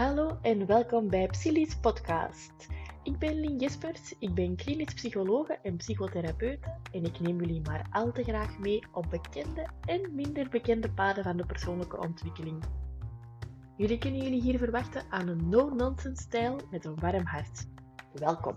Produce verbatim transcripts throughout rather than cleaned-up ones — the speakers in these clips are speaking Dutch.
Hallo en welkom bij Psyllies podcast. Ik ben Lien Jespers, ik ben klinisch psychologe en psychotherapeute en ik neem jullie maar al te graag mee op bekende en minder bekende paden van de persoonlijke ontwikkeling. Jullie kunnen jullie hier verwachten aan een no-nonsense stijl met een warm hart. Welkom!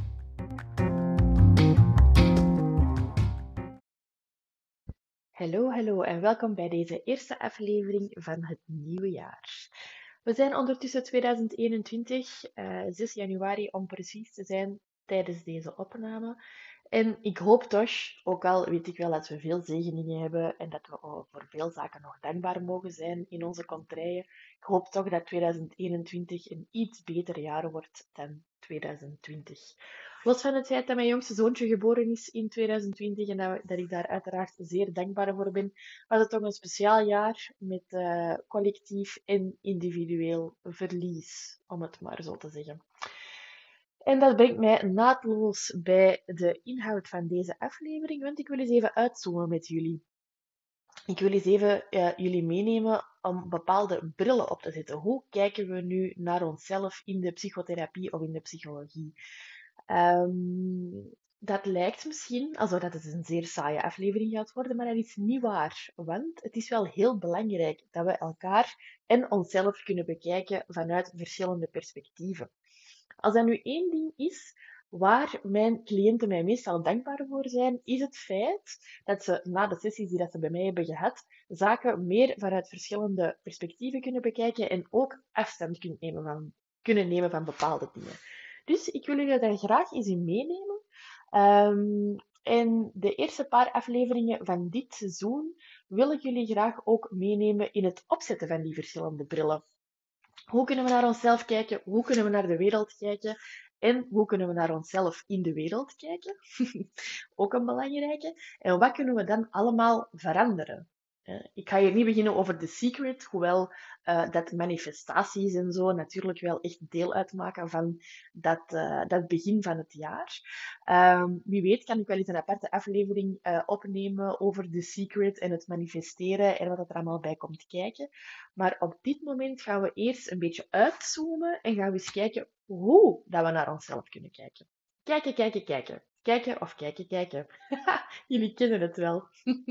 Hallo, hallo en welkom bij deze eerste aflevering van het nieuwe jaar. We zijn ondertussen tweeduizend eenentwintig, uh, zes januari om precies te zijn, tijdens deze opname. En ik hoop toch, ook al weet ik wel dat we veel zegeningen hebben en dat we voor veel zaken nog dankbaar mogen zijn in onze contraien, ik hoop toch dat tweeduizend eenentwintig een iets beter jaar wordt dan tweeduizend twintig. Los van het feit dat mijn jongste zoontje geboren is in tweeduizend twintig en dat, dat ik daar uiteraard zeer dankbaar voor ben, was het toch een speciaal jaar met uh, collectief en individueel verlies, om het maar zo te zeggen. En dat brengt mij naadloos bij de inhoud van deze aflevering, want ik wil eens even uitzoomen met jullie. Ik wil eens even uh, jullie meenemen om bepaalde brillen op te zetten. Hoe kijken we nu naar onszelf in de psychotherapie of in de psychologie? Um, dat lijkt misschien alsof dat het een zeer saaie aflevering gaat worden, maar dat is niet waar. Want het is wel heel belangrijk dat we elkaar en onszelf kunnen bekijken vanuit verschillende perspectieven. Als dat nu één ding is waar mijn cliënten mij meestal dankbaar voor zijn, is het feit dat ze na de sessies die dat ze bij mij hebben gehad, zaken meer vanuit verschillende perspectieven kunnen bekijken en ook afstand kunnen nemen van, kunnen nemen van bepaalde dingen. Dus ik wil jullie daar graag eens in meenemen. Um, en de eerste paar afleveringen van dit seizoen wil ik jullie graag ook meenemen in het opzetten van die verschillende brillen. Hoe kunnen we naar onszelf kijken? Hoe kunnen we naar de wereld kijken? En hoe kunnen we naar onszelf in de wereld kijken? Ook een belangrijke. En wat kunnen we dan allemaal veranderen? Ik ga hier niet beginnen over The Secret, hoewel uh, dat manifestaties en zo natuurlijk wel echt deel uitmaken van dat, uh, dat begin van het jaar. Um, wie weet kan ik wel eens een aparte aflevering uh, opnemen over The Secret en het manifesteren en wat er allemaal bij komt kijken. Maar op dit moment gaan we eerst een beetje uitzoomen en gaan we eens kijken hoe dat we naar onszelf kunnen kijken. Kijken, kijken, kijken. Kijken of kijken, kijken. Jullie kennen het wel.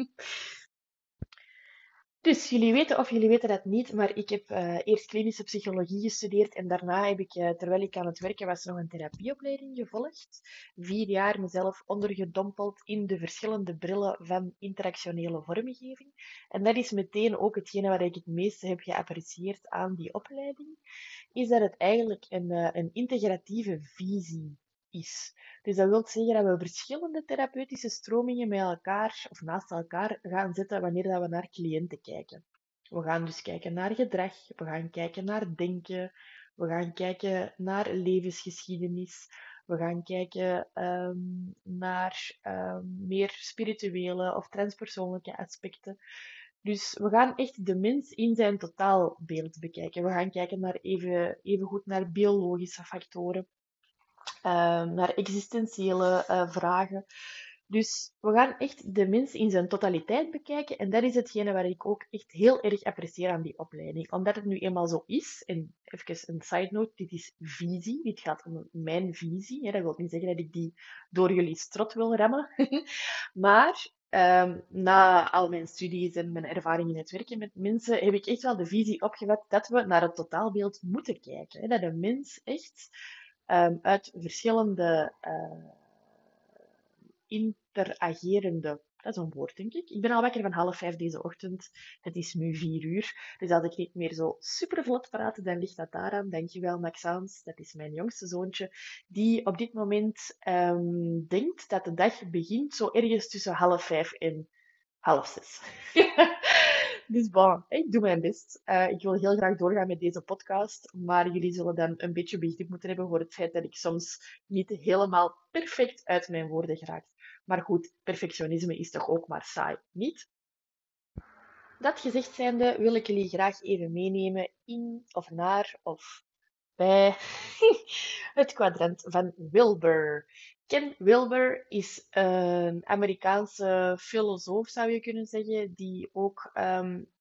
Dus jullie weten of jullie weten dat niet, maar ik heb uh, eerst klinische psychologie gestudeerd en daarna heb ik, uh, terwijl ik aan het werken was, nog een therapieopleiding gevolgd. Vier jaar mezelf ondergedompeld in de verschillende brillen van interactionele vormgeving. En dat is meteen ook hetgene wat ik het meeste heb geapprecieerd aan die opleiding, is dat het eigenlijk een, uh, een integratieve visie is. Dus dat wil zeggen dat we verschillende therapeutische stromingen met elkaar of naast elkaar gaan zetten wanneer dat we naar cliënten kijken. We gaan dus kijken naar gedrag, we gaan kijken naar denken, we gaan kijken naar levensgeschiedenis, we gaan kijken um, naar um, meer spirituele of transpersoonlijke aspecten. Dus we gaan echt de mens in zijn totaalbeeld bekijken. We gaan kijken naar even, even goed naar biologische factoren. Uh, naar existentiële uh, vragen. Dus we gaan echt de mens in zijn totaliteit bekijken. En dat is hetgene waar ik ook echt heel erg apprecieer aan die opleiding. Omdat het nu eenmaal zo is. En even een side note, dit is visie. Dit gaat om mijn visie. Hè. Dat wil niet zeggen dat ik die door jullie strot wil rammen. Maar um, na al mijn studies en mijn ervaring in het werken met mensen, heb ik echt wel de visie opgevat dat we naar het totaalbeeld moeten kijken. Hè. Dat de mens echt Um, uit verschillende uh, interagerende, dat is een woord denk ik. Ik ben al wakker van half vijf deze ochtend. Het is nu vier uur. Dus als ik niet meer zo super vlot praat, dan ligt dat daaraan. Dankjewel Maxans, dat is mijn jongste zoontje, die op dit moment um, denkt dat de dag begint zo ergens tussen half vijf en half zes. Dus bon, ik doe mijn best. Uh, ik wil heel graag doorgaan met deze podcast, maar jullie zullen dan een beetje begrip moeten hebben voor het feit dat ik soms niet helemaal perfect uit mijn woorden geraak. Maar goed, perfectionisme is toch ook maar saai, niet? Dat gezegd zijnde wil ik jullie graag even meenemen in of naar of bij het kwadrant van Wilber. Ken Wilber is een Amerikaanse filosoof, zou je kunnen zeggen, die ook um,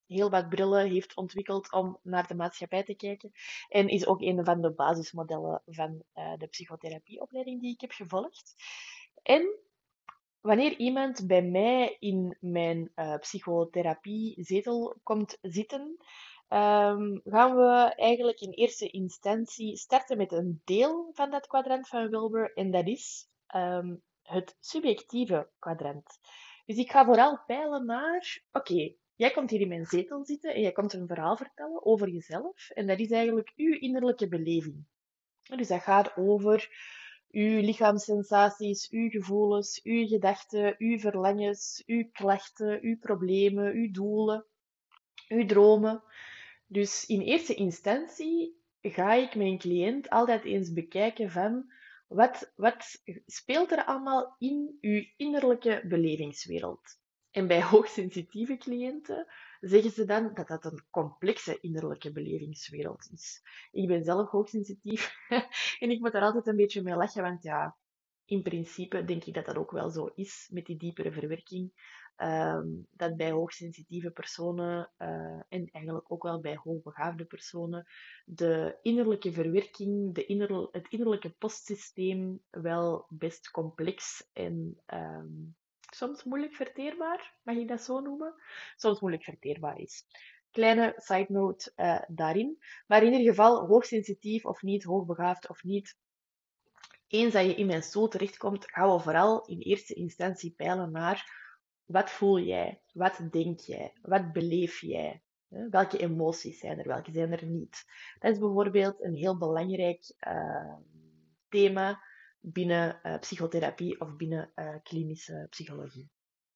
heel wat brillen heeft ontwikkeld om naar de maatschappij te kijken. En is ook een van de basismodellen van uh, de psychotherapieopleiding die ik heb gevolgd. En wanneer iemand bij mij in mijn uh, psychotherapiezetel komt zitten, um, gaan we eigenlijk in eerste instantie starten met een deel van dat kwadrant van Wilber. En dat is um, het subjectieve kwadrant. Dus ik ga vooral peilen naar, oké, okay, jij komt hier in mijn zetel zitten en jij komt een verhaal vertellen over jezelf. En dat is eigenlijk uw innerlijke beleving. Dus dat gaat over uw lichaamssensaties, uw gevoelens, uw gedachten, uw verlangens, uw klachten, uw problemen, uw doelen, uw dromen. Dus in eerste instantie ga ik mijn cliënt altijd eens bekijken van wat, wat speelt er allemaal in uw innerlijke belevingswereld. En bij hoogsensitieve cliënten zeggen ze dan dat dat een complexe innerlijke belevingswereld is. Ik ben zelf hoogsensitief en ik moet daar altijd een beetje mee lachen, want ja, in principe denk ik dat dat ook wel zo is met die diepere verwerking. Um, dat bij hoogsensitieve personen uh, en eigenlijk ook wel bij hoogbegaafde personen de innerlijke verwerking, de inner, het innerlijke postsysteem wel best complex en um, soms moeilijk verteerbaar, mag ik dat zo noemen? Soms moeilijk verteerbaar is. Kleine side note uh, daarin. Maar in ieder geval, hoogsensitief of niet, hoogbegaafd of niet, eens dat je in mijn stoel terechtkomt, gaan we vooral in eerste instantie peilen naar wat voel jij, wat denk jij, wat beleef jij, welke emoties zijn er, welke zijn er niet. Dat is bijvoorbeeld een heel belangrijk uh, thema binnen uh, psychotherapie of binnen uh, klinische psychologie.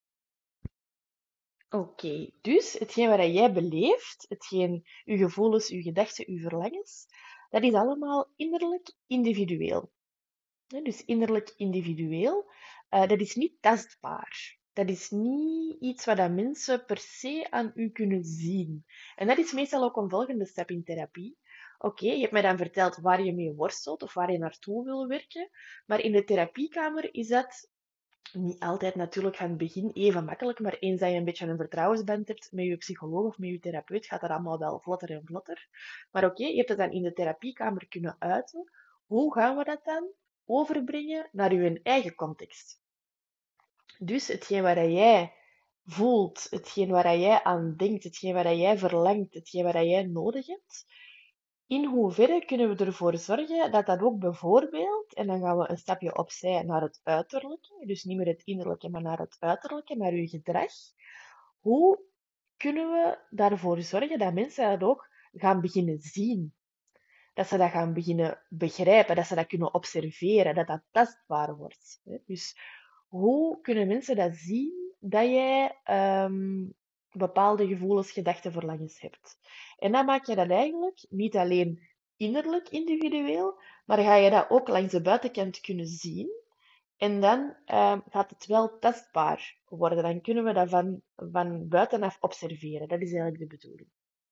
Oké, okay, dus hetgeen wat jij beleeft, hetgeen uw gevoelens, uw gedachten, uw verlangens, dat is allemaal innerlijk individueel. Dus innerlijk individueel, uh, dat is niet tastbaar. Dat is niet iets wat mensen per se aan u kunnen zien. En dat is meestal ook een volgende stap in therapie. Oké, okay, je hebt mij dan verteld waar je mee worstelt of waar je naartoe wil werken. Maar in de therapiekamer is dat niet altijd natuurlijk van het begin even makkelijk. Maar eens dat je een beetje een vertrouwensband hebt met je psycholoog of met je therapeut, gaat dat allemaal wel vlotter en vlotter. Maar oké, okay, je hebt het dan in de therapiekamer kunnen uiten. Hoe gaan we dat dan overbrengen naar uw eigen context? Dus hetgeen waar jij voelt, hetgeen waar jij aan denkt, hetgeen waar jij verlangt, hetgeen waar jij nodig hebt, in hoeverre kunnen we ervoor zorgen dat dat ook bijvoorbeeld, en dan gaan we een stapje opzij naar het uiterlijke, dus niet meer het innerlijke, maar naar het uiterlijke, naar uw gedrag. Hoe kunnen we daarvoor zorgen dat mensen dat ook gaan beginnen zien? Dat ze dat gaan beginnen begrijpen, dat ze dat kunnen observeren, dat dat tastbaar wordt. Dus hoe kunnen mensen dat zien dat jij um, bepaalde gevoelens, gedachten, verlangens hebt? En dan maak je dat eigenlijk niet alleen innerlijk individueel, maar ga je dat ook langs de buitenkant kunnen zien. En dan um, gaat het wel tastbaar worden. Dan kunnen we dat van, van buitenaf observeren. Dat is eigenlijk de bedoeling.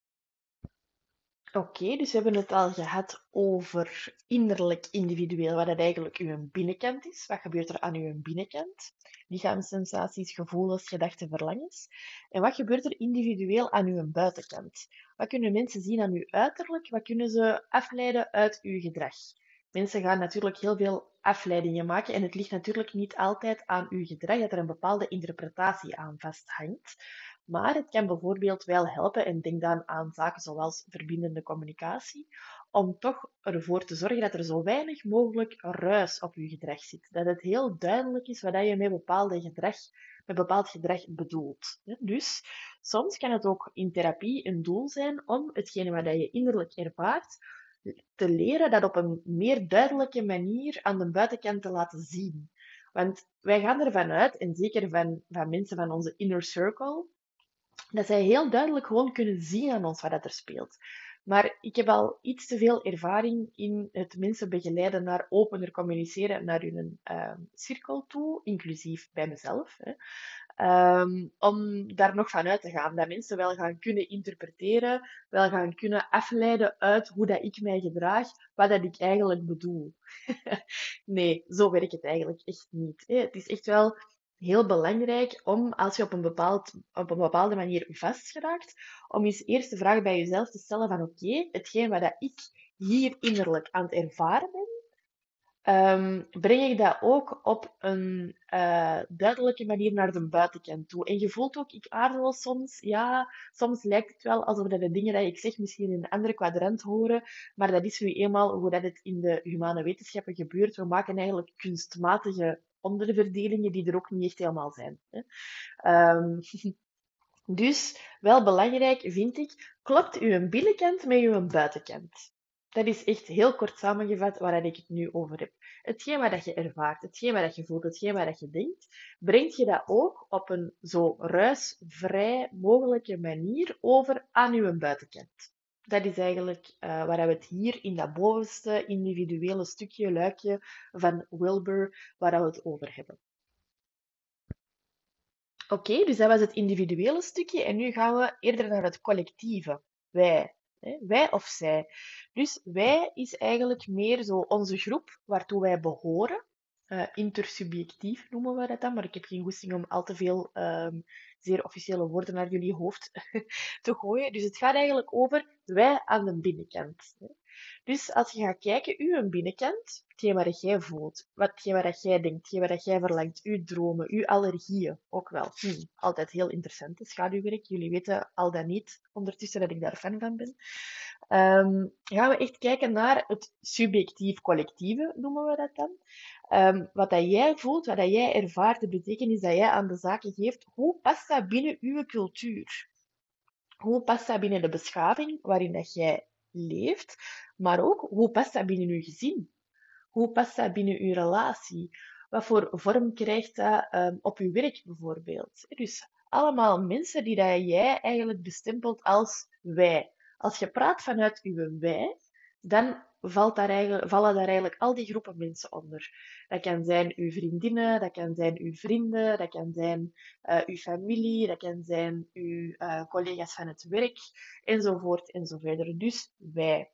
Oké, okay, dus we hebben het al gehad over innerlijk individueel, wat dat eigenlijk uw binnenkant is. Wat gebeurt er aan uw binnenkant? Lichaamssensaties, gevoelens, gedachten, verlangens. En wat gebeurt er individueel aan uw buitenkant? Wat kunnen mensen zien aan uw uiterlijk? Wat kunnen ze afleiden uit uw gedrag? Mensen gaan natuurlijk heel veel afleidingen maken en het ligt natuurlijk niet altijd aan uw gedrag dat er een bepaalde interpretatie aan vasthangt. Maar het kan bijvoorbeeld wel helpen, en denk dan aan zaken zoals verbindende communicatie, om toch ervoor te zorgen dat er zo weinig mogelijk ruis op je gedrag zit. Dat het heel duidelijk is wat je met, bepaalde gedrag, met bepaald gedrag bedoelt. Dus soms kan het ook in therapie een doel zijn om hetgene wat je innerlijk ervaart, te leren dat op een meer duidelijke manier aan de buitenkant te laten zien. Want wij gaan ervan uit, en zeker van, van mensen van onze inner circle, dat zij heel duidelijk gewoon kunnen zien aan ons wat er speelt. Maar ik heb al iets te veel ervaring in het mensen begeleiden naar opener communiceren naar hun uh, cirkel toe, inclusief bij mezelf. Hè. Um, om daar nog van uit te gaan. Dat mensen wel gaan kunnen interpreteren, wel gaan kunnen afleiden uit hoe dat ik mij gedraag, wat dat ik eigenlijk bedoel. Nee, zo werkt het eigenlijk echt niet. Hè. Het is echt wel heel belangrijk om, als je op een, bepaald, op een bepaalde manier vastgeraakt, om eens eerst de vraag bij jezelf te stellen van oké, okay, hetgeen wat dat ik hier innerlijk aan het ervaren ben, um, breng ik dat ook op een uh, duidelijke manier naar de buitenkant toe. En je voelt ook, ik aarzel soms, ja, soms lijkt het wel alsof dat de dingen die ik zeg misschien in een andere kwadrant horen, maar dat is nu eenmaal hoe dat het in de humane wetenschappen gebeurt. We maken eigenlijk kunstmatige onderverdelingen die er ook niet echt helemaal zijn. Hè. Um, dus wel belangrijk vind ik, klopt uw binnenkant met uw buitenkant? Dat is echt heel kort samengevat waar ik het nu over heb. Hetgeen wat je ervaart, hetgeen wat je voelt, hetgeen wat je denkt, brengt je dat ook op een zo ruisvrij mogelijke manier over aan uw buitenkant. Dat is eigenlijk uh, waar we het hier in dat bovenste individuele stukje, luikje van Wilber, waar we het over hebben. Oké, okay, dus dat was het individuele stukje en nu gaan we eerder naar het collectieve. Wij. Hè? Wij of zij. Dus wij is eigenlijk meer zo onze groep waartoe wij behoren. Uh, intersubjectief noemen we dat dan, maar ik heb geen goesting om al te veel um, zeer officiële woorden naar jullie hoofd te gooien. Dus het gaat eigenlijk over wij aan de binnenkant. Hè? Dus als je gaat kijken, uw binnenkant, hetgeen wat jij voelt, hetgeen wat jij denkt, hetgeen wat jij verlangt, uw dromen, uw allergieën, ook wel. Hm, altijd heel interessant, hè, schaduwwerk. Jullie weten al dan niet ondertussen dat ik daar fan van ben. Um, gaan we echt kijken naar het subjectief-collectieve, noemen we dat dan. Um, wat dat jij voelt, wat dat jij ervaart, de betekenis dat jij aan de zaken geeft, hoe past dat binnen uw cultuur? Hoe past dat binnen de beschaving waarin dat jij leeft? Maar ook, hoe past dat binnen uw gezin? Hoe past dat binnen uw relatie? Wat voor vorm krijgt dat um, op uw werk bijvoorbeeld? Dus allemaal mensen die dat jij eigenlijk bestempelt als wij. Als je praat vanuit uw wij, dan valt daar eigenlijk, vallen daar eigenlijk al die groepen mensen onder. Dat kan zijn uw vriendinnen, dat kan zijn uw vrienden, dat kan zijn uh, uw familie, dat kan zijn uw uh, collega's van het werk, enzovoort enzoverder. Dus wij.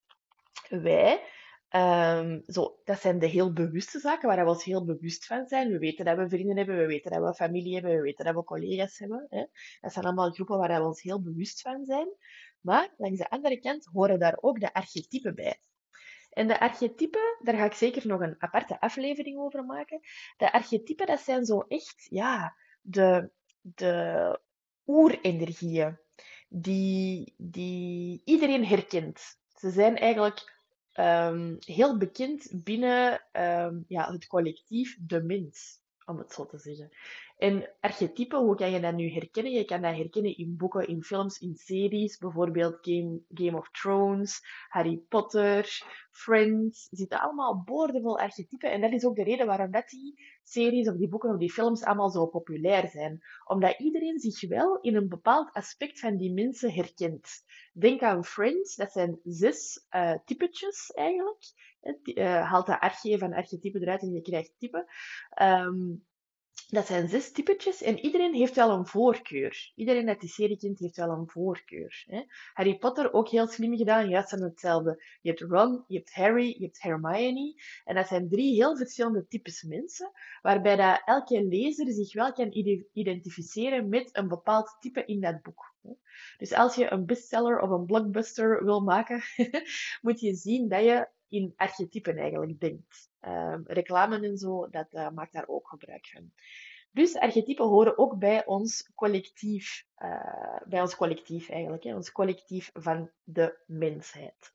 Wij, um, zo, dat zijn de heel bewuste zaken waar we ons heel bewust van zijn. We weten dat we vrienden hebben, we weten dat we familie hebben, we weten dat we collega's hebben. Hè. Dat zijn allemaal groepen waar we ons heel bewust van zijn. Maar langs de andere kant horen daar ook de archetypen bij. En de archetypen, daar ga ik zeker nog een aparte aflevering over maken. De archetypen, dat zijn zo echt, ja, de, de oerenergieën die, die iedereen herkent. Ze zijn eigenlijk um, heel bekend binnen um, ja, het collectief de mens, om het zo te zeggen. En archetypen, hoe kan je dat nu herkennen? Je kan dat herkennen in boeken, in films, in series. Bijvoorbeeld Game, Game of Thrones, Harry Potter, Friends. Er zitten allemaal boordevol archetypen. En dat is ook de reden waarom dat die series of die boeken of die films allemaal zo populair zijn. Omdat iedereen zich wel in een bepaald aspect van die mensen herkent. Denk aan Friends, dat zijn zes uh, typetjes eigenlijk. Uh, haalt dat arche van archetype eruit en je krijgt typen. Um, Dat zijn zes typetjes en iedereen heeft wel een voorkeur. Iedereen dat die serie kent, heeft wel een voorkeur. Hè? Harry Potter ook heel slim gedaan, juist aan hetzelfde. Je hebt Ron, je hebt Harry, je hebt Hermione. En dat zijn drie heel verschillende types mensen, waarbij dat elke lezer zich wel kan identificeren met een bepaald type in dat boek. Dus als je een bestseller of een blockbuster wil maken, moet je zien dat je in archetypen eigenlijk denkt. Um, reclame en zo, dat uh, maakt daar ook gebruik van. Dus archetypen horen ook bij ons collectief, uh, bij ons collectief eigenlijk, hè, ons collectief van de mensheid.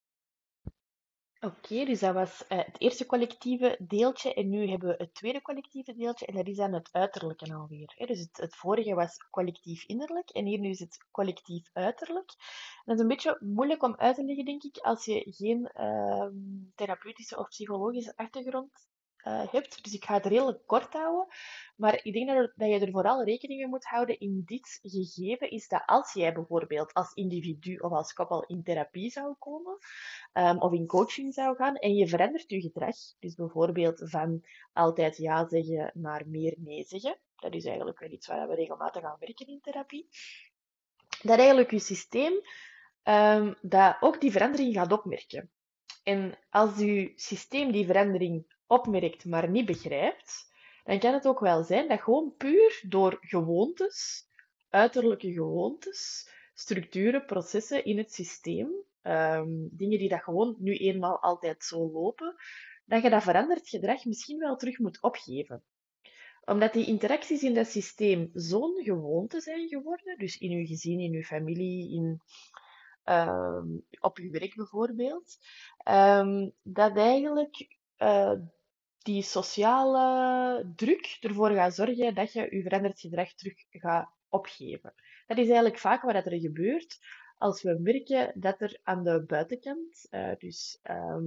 Oké, okay, dus dat was uh, het eerste collectieve deeltje en nu hebben we het tweede collectieve deeltje en dat is dan het uiterlijke alweer. Hè. Dus het, het vorige was collectief innerlijk en hier nu is het collectief uiterlijk. En dat is een beetje moeilijk om uit te leggen, denk ik, als je geen uh, therapeutische of psychologische achtergrond uh, hebt. Dus ik ga het redelijk kort houden. Maar ik denk dat, er, dat je er vooral rekening mee moet houden in dit gegeven, is dat als jij bijvoorbeeld als individu of als koppel in therapie zou komen, um, of in coaching zou gaan, en je verandert je gedrag, dus bijvoorbeeld van altijd ja zeggen naar meer nee zeggen, dat is eigenlijk wel iets waar we regelmatig aan werken in therapie, dat eigenlijk je systeem um, dat ook die verandering gaat opmerken. En als je systeem die verandering opmerkt, maar niet begrijpt, dan kan het ook wel zijn dat gewoon puur door gewoontes, uiterlijke gewoontes, structuren, processen in het systeem, ehm, dingen die dat gewoon nu eenmaal altijd zo lopen, dat je dat veranderd gedrag misschien wel terug moet opgeven. Omdat die interacties in dat systeem zo'n gewoonte zijn geworden, dus in uw gezin, in uw familie, in, ehm, op uw werk bijvoorbeeld, ehm, dat eigenlijk eh, die sociale druk ervoor gaat zorgen dat je je veranderd gedrag terug gaat opgeven. Dat is eigenlijk vaak wat er gebeurt als we merken dat er aan de buitenkant, eh, dus ehm,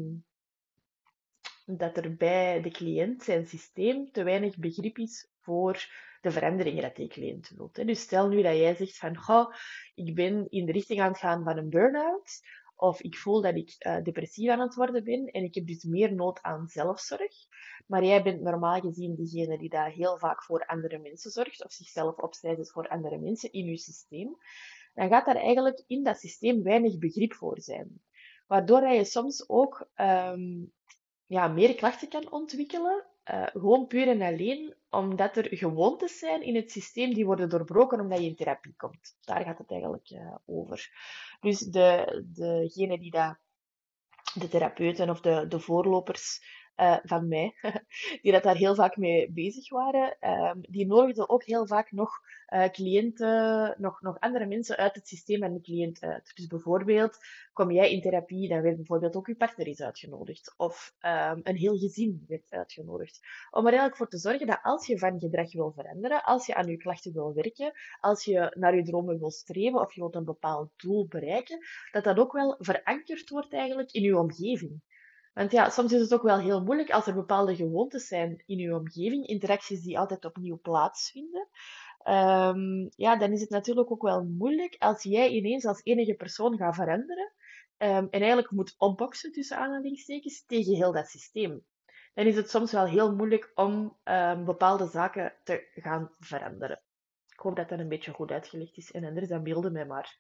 dat er bij de cliënt zijn systeem te weinig begrip is voor de veranderingen dat die cliënt wil. Dus stel nu dat jij zegt van, goh, ik ben in de richting aan het gaan van een burn-out, of ik voel dat ik uh, depressief aan het worden ben en ik heb dus meer nood aan zelfzorg. Maar jij bent normaal gezien degene die daar heel vaak voor andere mensen zorgt, of zichzelf opzij zet voor andere mensen in je systeem. Dan gaat daar eigenlijk in dat systeem weinig begrip voor zijn. Waardoor dat je soms ook um, ja, meer klachten kan ontwikkelen. Uh, gewoon puur en alleen omdat er gewoontes zijn in het systeem die worden doorbroken omdat je in therapie komt. Daar gaat het eigenlijk uh, over. Dus de, degene die dat, de therapeuten of de, de voorlopers uh, van mij, die dat daar heel vaak mee bezig waren, uh, die nodigden ook heel vaak nog uh, cliënten, nog, nog andere mensen uit het systeem en de cliënt uit. Dus bijvoorbeeld, kom jij in therapie, dan werd bijvoorbeeld ook je partner is uitgenodigd. Of um, een heel gezin werd uitgenodigd. Om er eigenlijk voor te zorgen dat als je van gedrag wil veranderen, als je aan je klachten wil werken, als je naar je dromen wil streven of je wilt een bepaald doel bereiken, dat dat ook wel verankerd wordt eigenlijk in je omgeving. Want ja, soms is het ook wel heel moeilijk als er bepaalde gewoontes zijn in je omgeving, interacties die altijd opnieuw plaatsvinden. Um, ja, dan is het natuurlijk ook wel moeilijk als jij ineens als enige persoon gaat veranderen um, en eigenlijk moet opboksen tussen aanhalingstekens tegen heel dat systeem. Dan is het soms wel heel moeilijk om um, bepaalde zaken te gaan veranderen. Ik hoop dat dat een beetje goed uitgelegd is en anders dan beelden mij maar.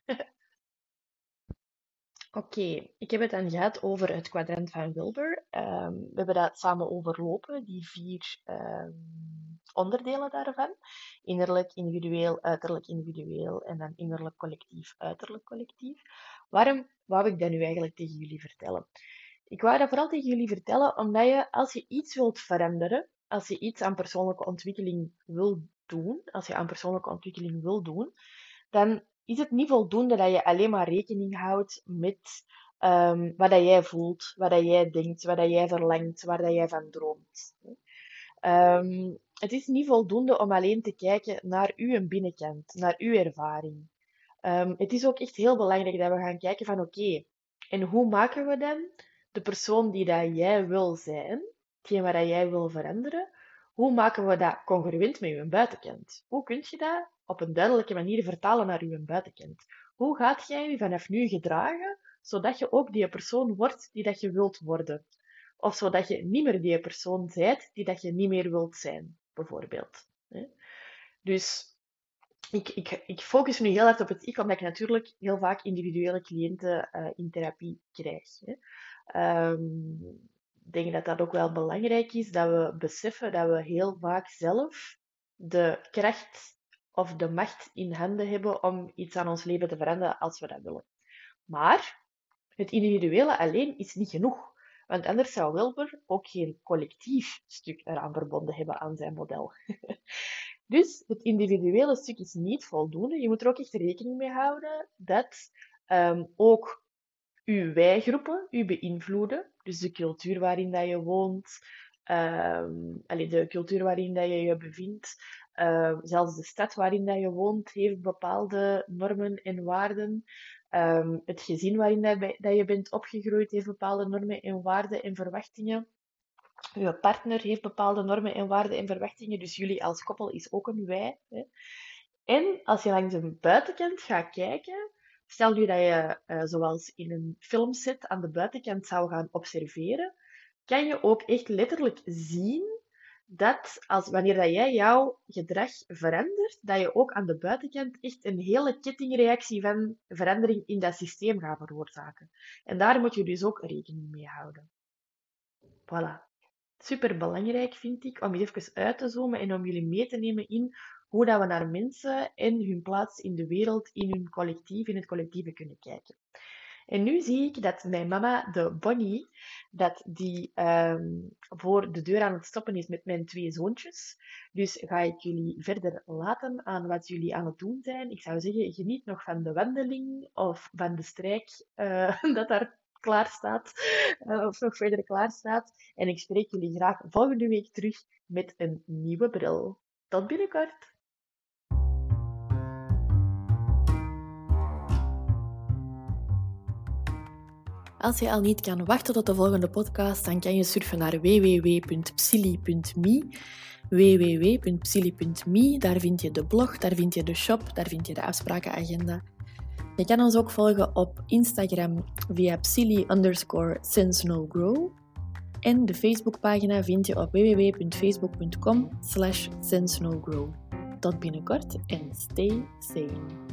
Oké, okay, ik heb het dan gehad over het kwadrant van Wilber. Um, we hebben dat samen overlopen, die vier um, onderdelen daarvan. Innerlijk, individueel, uiterlijk, individueel en dan innerlijk collectief, uiterlijk collectief. Waarom wou ik dat nu eigenlijk tegen jullie vertellen? Ik wou dat vooral tegen jullie vertellen omdat je, als je iets wilt veranderen, als je iets aan persoonlijke ontwikkeling wil doen, als je aan persoonlijke ontwikkeling wil doen, dan is het niet voldoende dat je alleen maar rekening houdt met um, wat dat jij voelt, wat dat jij denkt, wat dat jij verlangt, waar dat jij van droomt. Um, het is niet voldoende om alleen te kijken naar uw binnenkant, naar uw ervaring. Um, het is ook echt heel belangrijk dat we gaan kijken van oké, okay, en hoe maken we dan de persoon die dat jij wil zijn, hetgeen wat dat jij wil veranderen, hoe maken we dat congruent met je buitenkant? Hoe kun je dat op een duidelijke manier vertalen naar je buitenkant? Hoe gaat jij je vanaf nu gedragen, zodat je ook die persoon wordt die dat je wilt worden? Of zodat je niet meer die persoon bent die dat je niet meer wilt zijn, bijvoorbeeld. Dus ik, ik, ik focus nu heel hard op het ik, omdat ik natuurlijk heel vaak individuele cliënten uh, in therapie krijg. Hè. Um, ik denk dat dat ook wel belangrijk is, dat we beseffen dat we heel vaak zelf de kracht of de macht in handen hebben om iets aan ons leven te veranderen als we dat willen. Maar het individuele alleen is niet genoeg. Want anders zou Wilber ook geen collectief stuk eraan verbonden hebben aan zijn model. Dus het individuele stuk is niet voldoende. Je moet er ook echt rekening mee houden dat um, ook uw wijgroepen u beïnvloeden. Dus de cultuur waarin dat je woont, um, allee, de cultuur waarin dat je je bevindt, uh, zelfs de stad waarin dat je woont, heeft bepaalde normen en waarden. Um, het gezin waarin dat, dat je bent opgegroeid heeft bepaalde normen en waarden en verwachtingen. Uw partner heeft bepaalde normen en waarden en verwachtingen, dus jullie als koppel is ook een wij. Hè. En als je langs de buitenkant gaat kijken, stel nu dat je, uh, zoals in een filmset, aan de buitenkant zou gaan observeren, kan je ook echt letterlijk zien dat als, wanneer dat jij jouw gedrag verandert, dat je ook aan de buitenkant echt een hele kettingreactie van verandering in dat systeem gaat veroorzaken. En daar moet je dus ook rekening mee houden. Voilà. super belangrijk, vind ik, om eens even uit te zoomen en om jullie mee te nemen in hoe dat we naar mensen en hun plaats in de wereld, in hun collectief, in het collectieve kunnen kijken. En nu zie ik dat mijn mama, de Bonnie, dat die um, voor de deur aan het stoppen is met mijn twee zoontjes. Dus ga ik jullie verder laten aan wat jullie aan het doen zijn. Ik zou zeggen, geniet nog van de wandeling of van de strijk uh, dat daar klaar staat, uh, of nog verder klaar staat. En ik spreek jullie graag volgende week terug met een nieuwe bril. Tot binnenkort! Als je al niet kan wachten tot de volgende podcast, dan kan je surfen naar w w w punt psili punt me. w w w punt psili punt me, daar vind je de blog, daar vind je de shop, daar vind je de afsprakenagenda. Je kan ons ook volgen op Instagram via psili underscore sense no grow. En de Facebookpagina vind je op w w w punt facebook punt com slash sense no grow. Tot binnenkort en stay sane.